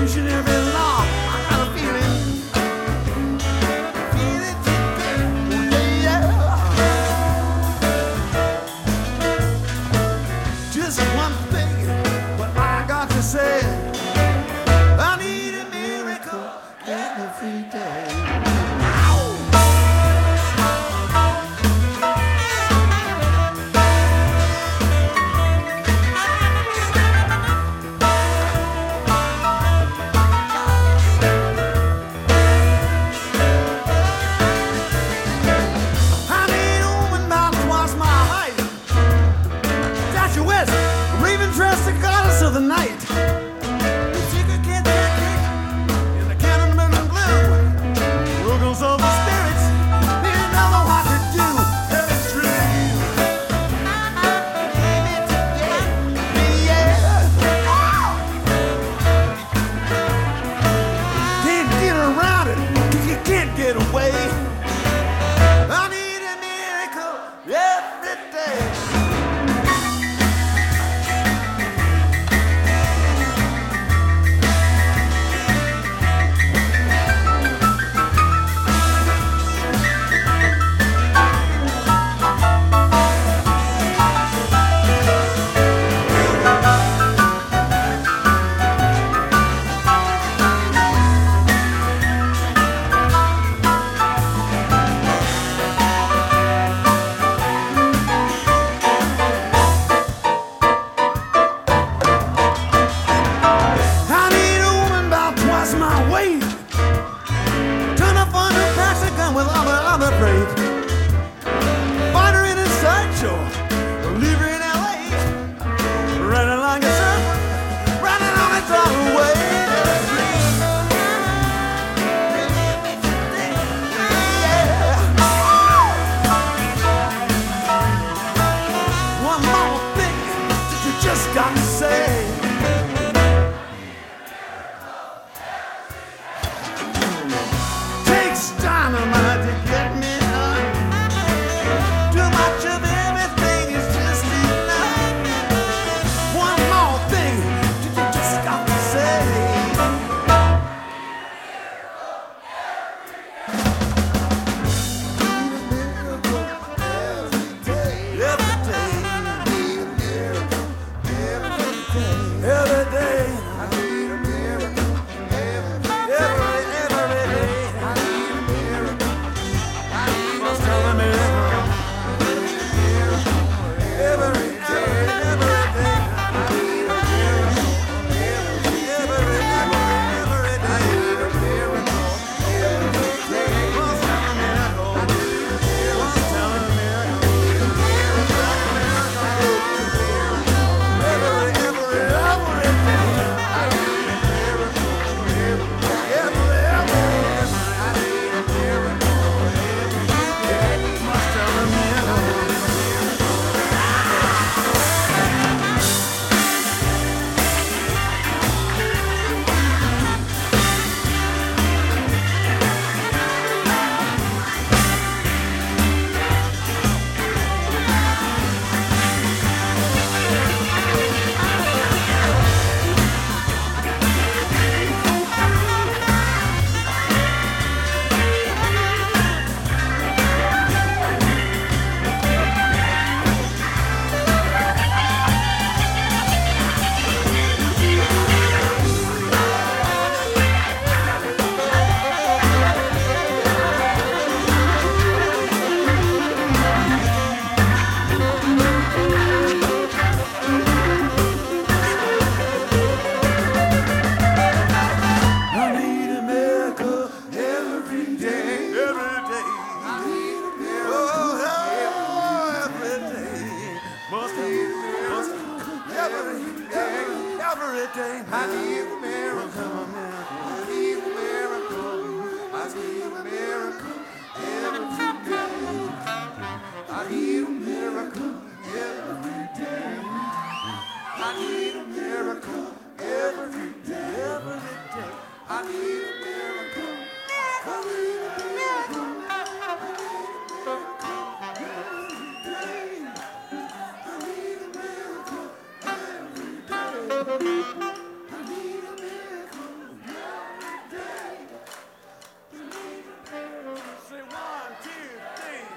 Constitution, every law. I got a feeling. Feel it today. Yeah. Just one thing, what I got to say. I need a miracle every day. Dress the goddess of the night. The secret can't get kicked in the cannon of the blue. Ruggles of the spirits, they don't know what to do. It's true. Baby, today, yeah. Can't get around it, you can't get away. I need a miracle every day. Find her in a sideshow, leave her in LA, running like a serpent, running on its own way. One more thing that you just got to say. Takes dynamite to get me. Too much of everything is just enough. One more thing you just got to say. Need a miracle every day. Every day. Need a miracle every day. Every day. I need a miracle every day. Every day. I need a miracle. I need a miracle. Every day, every day, I need a miracle. Every day, every day, I need a miracle. Every day, what's a miracle? I need a miracle. What's a miracle? Every day, I need a miracle. Every day, I need a miracle. What's a miracle? Every day, I need a miracle. I need a miracle. I need a miracle every day. I need a miracle every day. I need a miracle every day. Every day, I need a miracle. I need a miracle. I need a miracle every day.